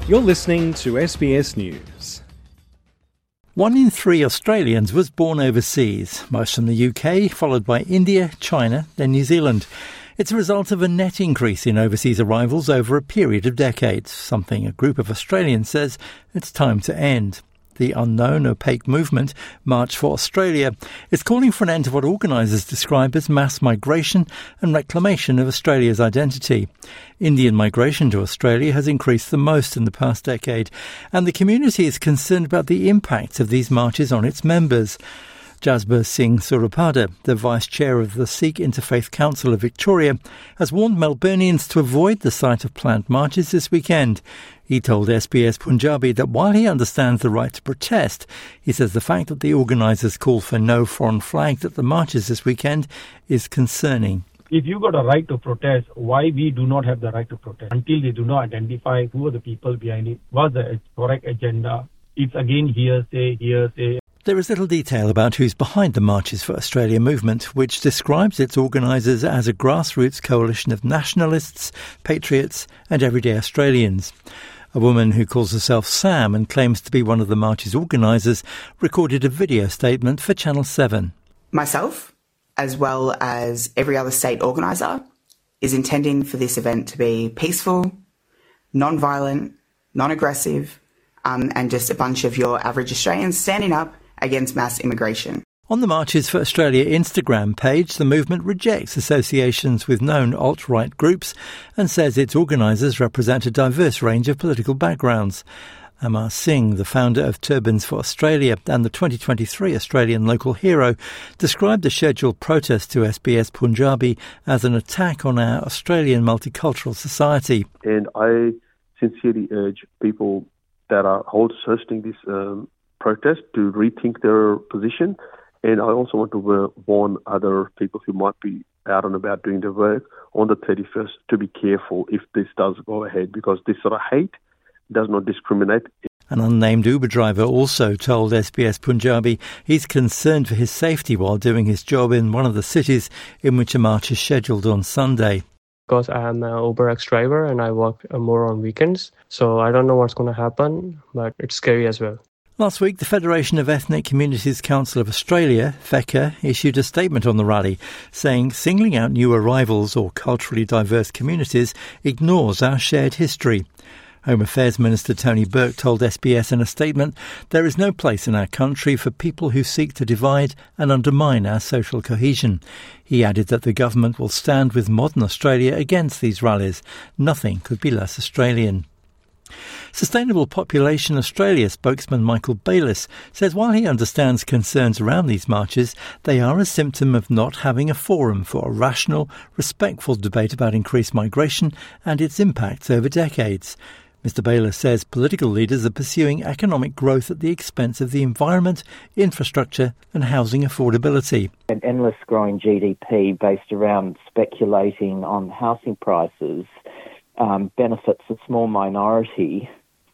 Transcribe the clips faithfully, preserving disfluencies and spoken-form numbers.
You're listening to S B S News. One in three Australians was born overseas, most from the U K, followed by India, China, then New Zealand. It's a result of a net increase in overseas arrivals over a period of decades, something a group of Australians says it's time to end. The Unknown Opaque Movement, March for Australia, is calling for an end to what organisers describe as mass migration and reclamation of Australia's identity. Indian migration to Australia has increased the most in the past decade, and the community is concerned about the impact of these marches on its members. Jasbir Singh Surapada, the Vice-Chair of the Sikh Interfaith Council of Victoria, has warned Melburnians to avoid the site of planned marches this weekend. He told S B S Punjabi that while he understands the right to protest, he says the fact that the organisers call for no foreign flags at the marches this weekend is concerning. If you got a right to protest, why we do not have the right to protest? Until they do not identify who are the people behind it, what's the correct agenda, it's again hearsay, hearsay. There is little detail about who's behind the Marches for Australia movement, which describes its organisers as a grassroots coalition of nationalists, patriots and everyday Australians. A woman who calls herself Sam and claims to be one of the march's organisers recorded a video statement for Channel seven. Myself, as well as every other state organiser, is intending for this event to be peaceful, non-violent, non-aggressive, um, and just a bunch of your average Australians standing up against mass immigration. On the Marches for Australia Instagram page, the movement rejects associations with known alt-right groups and says its organisers represent a diverse range of political backgrounds. Amar Singh, the founder of Turbans for Australia and the twenty twenty-three Australian Local Hero, described the scheduled protest to S B S Punjabi as an attack on our Australian multicultural society. And I sincerely urge people that are hosting this um, protest to rethink their position. And I also want to warn other people who might be out and about doing the work on the thirty-first to be careful if this does go ahead, because this sort of hate does not discriminate. An unnamed Uber driver also told S B S Punjabi he's concerned for his safety while doing his job in one of the cities in which a march is scheduled on Sunday. Because I'm an Uber X driver and I work more on weekends, so I don't know what's going to happen, but it's scary as well. Last week, the Federation of Ethnic Communities Council of Australia, FECCA, issued a statement on the rally, saying singling out new arrivals or culturally diverse communities ignores our shared history. Home Affairs Minister Tony Burke told S B S in a statement, there is no place in our country for people who seek to divide and undermine our social cohesion. He added that the government will stand with modern Australia against these rallies. Nothing could be less Australian. Sustainable Population Australia spokesman Michael Bayliss says while he understands concerns around these marches, they are a symptom of not having a forum for a rational, respectful debate about increased migration and its impacts over decades. Mister Bayliss says political leaders are pursuing economic growth at the expense of the environment, infrastructure and housing affordability. An endless growing G D P based around speculating on housing prices um, benefits a small minority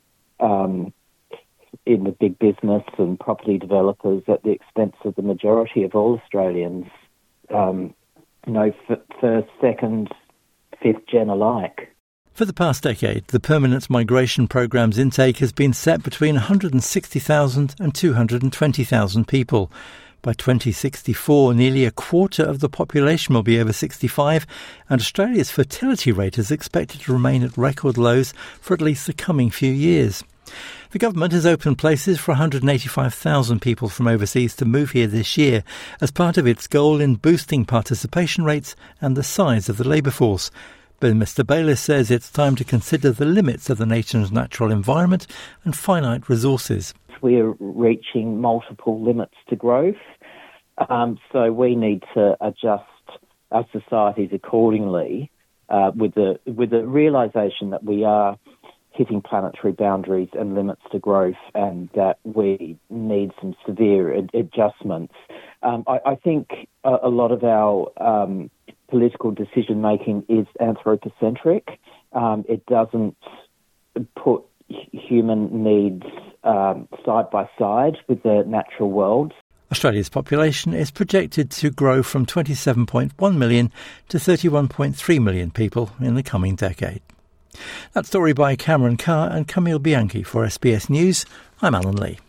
um, in the big business and property developers at the expense of the majority of all Australians, um, you know, f- first, second, fifth gen alike. For the past decade, the permanent migration programme's intake has been set between one hundred sixty thousand and two hundred twenty thousand people. By twenty sixty-four, nearly a quarter of the population will be over sixty-five, and Australia's fertility rate is expected to remain at record lows for at least the coming few years. The government has opened places for one hundred eighty-five thousand people from overseas to move here this year as part of its goal in boosting participation rates and the size of the labour force. But Mister Bayliss says it's time to consider the limits of the nation's natural environment and finite resources. We're reaching multiple limits to growth, um, so we need to adjust our societies accordingly uh, with the with the realisation that we are hitting planetary boundaries and limits to growth and that we need some severe ad- adjustments. Um, I, I think a, a lot of our um, political decision-making is anthropocentric. Um, it doesn't put human needs um, side by side with the natural world. Australia's population is projected to grow from twenty-seven point one million to thirty-one point three million people in the coming decade. That story by Cameron Carr and Camille Bianchi for S B S News. I'm Alan Lee.